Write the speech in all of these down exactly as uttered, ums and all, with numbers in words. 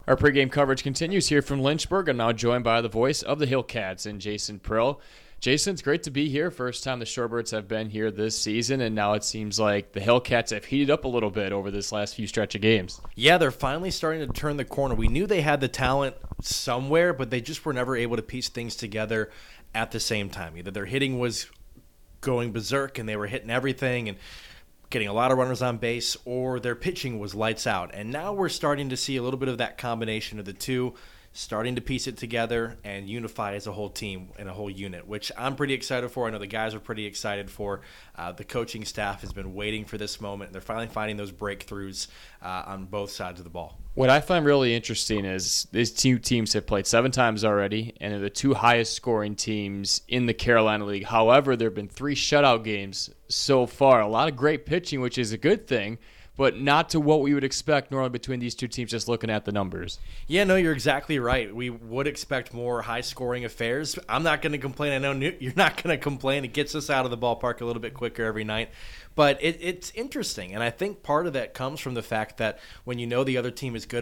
Our pregame coverage continues here from Lynchburg. I'm now joined by the voice of the Hillcats and Jason Prill. Jason, it's great to be here. First time the Shorebirds have been here this season, and now it seems like the Hillcats have heated up a little bit over this last few stretch of games. Yeah, they're finally starting to turn the corner. We knew they had the talent somewhere, but they just were never able to piece things together at the same time. Either their hitting was going berserk and they were hitting everything and getting a lot of runners on base, or their pitching was lights out. And now we're starting to see a little bit of that combination of the two, starting to piece it together and unify as a whole team and a whole unit, which I'm pretty excited for. I know the guys are pretty excited for. Uh, the coaching staff has been waiting for this moment. They're finally finding those breakthroughs uh, on both sides of the ball. What I find really interesting is these two teams have played seven times already, and they're the two highest scoring teams in the Carolina League. However, there have been three shutout games so far. A lot of great pitching, which is a good thing, but not to what we would expect normally between these two teams just looking at the numbers. Yeah, no, you're exactly right. We would expect more high-scoring affairs. I'm not going to complain. I know you're not going to complain. It gets us out of the ballpark a little bit quicker every night. But it, it's interesting, and I think part of that comes from the fact that when you know the other team is good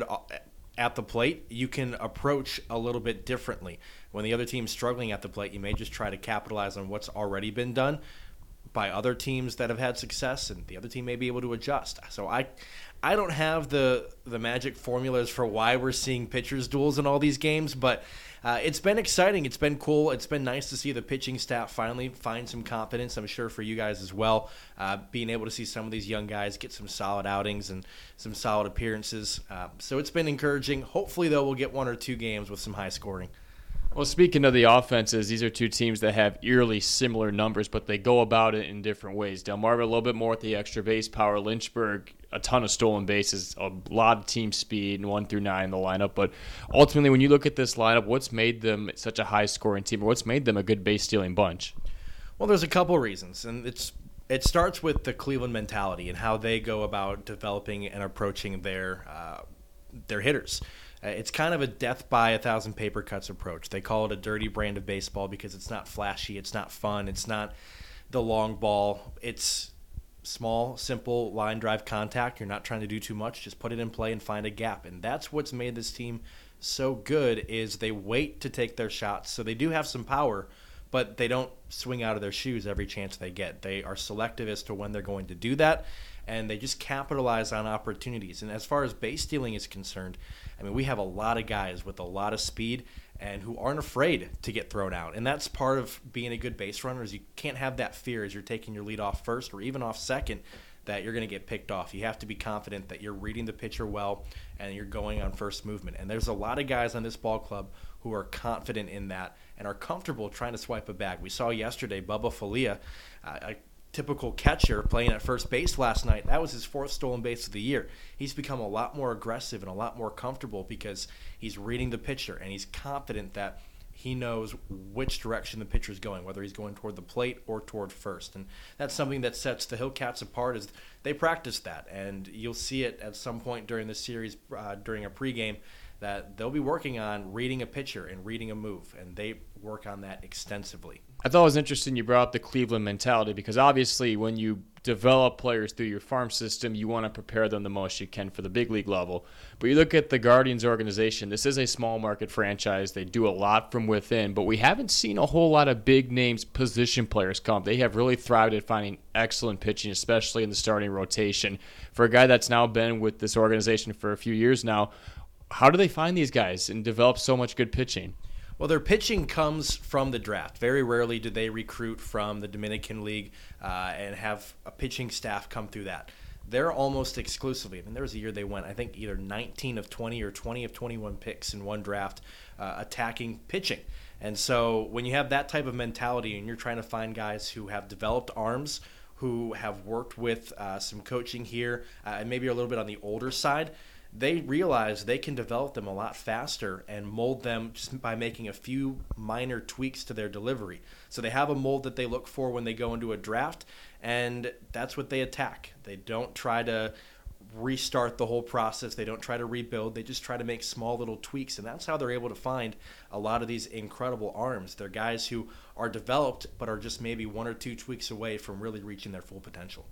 at the plate, you can approach a little bit differently. When the other team's struggling at the plate, you may just try to capitalize on what's already been done by other teams that have had success, and the other team may be able to adjust. So I I don't have the the magic formulas for why we're seeing pitchers duels in all these games, but uh, it's been exciting. It's been cool. It's been nice to see the pitching staff finally find some confidence. I'm sure for you guys as well, uh, being able to see some of these young guys get some solid outings and some solid appearances. Uh, so it's been encouraging. Hopefully, though, we'll get one or two games with some high scoring. Well, speaking of the offenses, these are two teams that have eerily similar numbers, but they go about it in different ways. Delmarva a little bit more with the extra base power. Lynchburg, a ton of stolen bases, a lot of team speed, and one through nine in the lineup. But ultimately, when you look at this lineup, what's made them such a high-scoring team, or what's made them a good base-stealing bunch? Well, there's a couple reasons, and it's it starts with the Cleveland mentality and how they go about developing and approaching their uh, their hitters. It's kind of a death by a thousand paper cuts approach. They call it a dirty brand of baseball because it's not flashy, it's not fun, it's not the long ball. It's small, simple line drive contact. You're not trying to do too much. Just put it in play and find a gap. And that's what's made this team so good is they wait to take their shots. So they do have some power, but they don't swing out of their shoes every chance they get. They are selective as to when they're going to do that, and they just capitalize on opportunities. And as far as base stealing is concerned, I mean, we have a lot of guys with a lot of speed and who aren't afraid to get thrown out. And that's part of being a good base runner is you can't have that fear as you're taking your lead off first or even off second that you're going to get picked off. You have to be confident that you're reading the pitcher well and you're going on first movement. And there's a lot of guys on this ball club who are confident in that and are comfortable trying to swipe a bag. We saw yesterday Bubba Falia, uh, a typical catcher playing at first base last night. That was his fourth stolen base of the year. He's become a lot more aggressive and a lot more comfortable because he's reading the pitcher and he's confident that he knows which direction the pitcher is going, whether he's going toward the plate or toward first. And that's something that sets the Hillcats apart is they practice that. And you'll see it at some point during the series, uh, during a pregame, that they'll be working on reading a pitcher and reading a move, and they work on that extensively. I thought it was interesting you brought up the Cleveland mentality because obviously when you develop players through your farm system, you want to prepare them the most you can for the big league level. But you look at the Guardians organization, this is a small market franchise. They do a lot from within, but we haven't seen a whole lot of big names position players come. They have really thrived at finding excellent pitching, especially in the starting rotation. For a guy that's now been with this organization for a few years now, how do they find these guys and develop so much good pitching? Well, their pitching comes from the draft. Very rarely do they recruit from the Dominican League uh, and have a pitching staff come through that. They're almost exclusively, I mean, there was a year they went, I think, either nineteen of twenty or twenty of twenty-one picks in one draft uh, attacking pitching. And so when you have that type of mentality and you're trying to find guys who have developed arms, who have worked with uh, some coaching here, uh, and maybe are a little bit on the older side, they realize they can develop them a lot faster and mold them just by making a few minor tweaks to their delivery. So they have a mold that they look for when they go into a draft, and that's what they attack. They don't try to restart the whole process. They don't try to rebuild. They just try to make small little tweaks, and that's how they're able to find a lot of these incredible arms. They're guys who are developed but are just maybe one or two tweaks away from really reaching their full potential.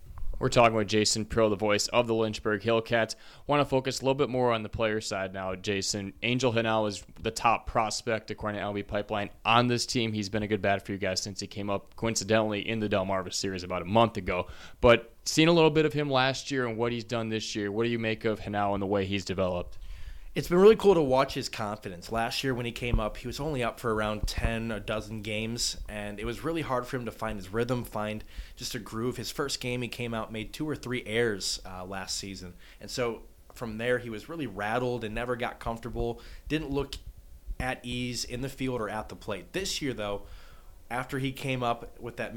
We're talking with Jason Prill, the voice of the Lynchburg Hillcats. Want to focus a little bit more on the player side now, Jason. Angel Hinao is the top prospect, according to L B Pipeline, on this team. He's been a good bat for you guys since he came up, coincidentally, in the Delmarva Series about a month ago. But seen a little bit of him last year and what he's done this year. What do you make of Hinao and the way he's developed? It's been really cool to watch his confidence. Last year when he came up, he was only up for around ten, a dozen games, and it was really hard for him to find his rhythm, find just a groove. His first game he came out, made two or three errors uh, last season, and so from there he was really rattled and never got comfortable, didn't look at ease in the field or at the plate. This year, though, after he came up with that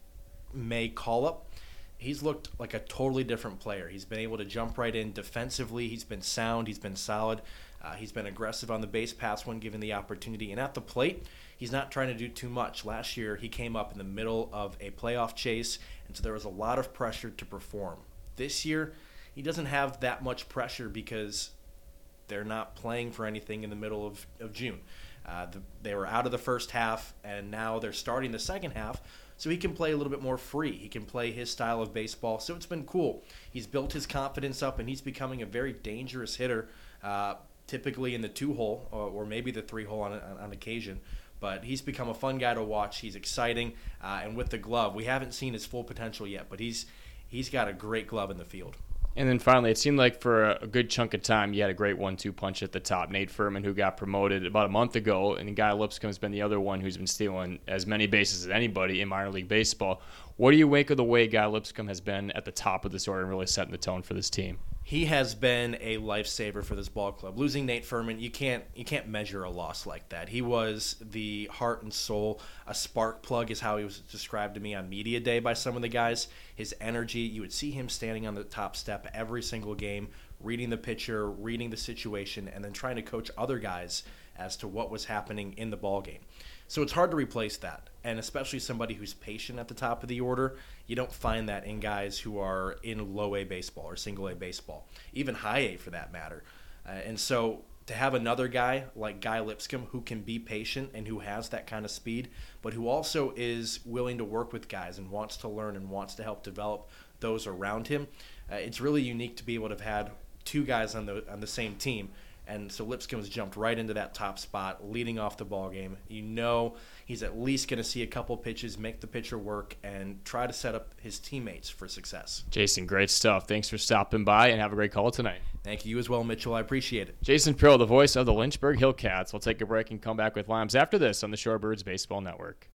mid-May call-up, he's looked like a totally different player. He's been able to jump right in defensively. He's been sound. He's been solid. Uh, he's been aggressive on the base paths when given the opportunity. And at the plate, he's not trying to do too much. Last year, he came up in the middle of a playoff chase, and so there was a lot of pressure to perform. This year, he doesn't have that much pressure because they're not playing for anything in the middle of, of June. Uh, the, they were out of the first half, and now they're starting the second half, so he can play a little bit more free. He can play his style of baseball, so it's been cool. He's built his confidence up, and he's becoming a very dangerous hitter, uh, typically in the two-hole or, or maybe the three-hole on, on, on occasion. But he's become a fun guy to watch. He's exciting, uh, and with the glove, we haven't seen his full potential yet, but he's he's got a great glove in the field. And then finally, it seemed like for a good chunk of time, you had a great one two punch at the top. Nate Furman, who got promoted about a month ago, and Guy Lipscomb's been the other one who's been stealing as many bases as anybody in minor league baseball. What do you make of the way Guy Lipscomb has been at the top of this order and really setting the tone for this team? He has been a lifesaver for this ball club. Losing Nate Furman, you can't you can't measure a loss like that. He was the heart and soul. A spark plug is how he was described to me on media day by some of the guys. His energy, you would see him standing on the top step every single game, reading the pitcher, reading the situation, and then trying to coach other guys as to what was happening in the ball game. So it's hard to replace that, and especially somebody who's patient at the top of the order. You don't find that in guys who are in low A baseball or single A baseball, even high A for that matter. Uh, and so to have another guy like Guy Lipscomb who can be patient and who has that kind of speed, but who also is willing to work with guys and wants to learn and wants to help develop those around him, uh, it's really unique to be able to have had two guys on the on the same team. And so Lipscomb's jumped right into that top spot, leading off the ball game. You know he's at least going to see a couple pitches, make the pitcher work, and try to set up his teammates for success. Jason, great stuff. Thanks for stopping by, and have a great call tonight. Thank you as well, Mitchell. I appreciate it. Jason Prill, the voice of the Lynchburg Hillcats. We'll take a break and come back with Limes after this on the Shorebirds Baseball Network.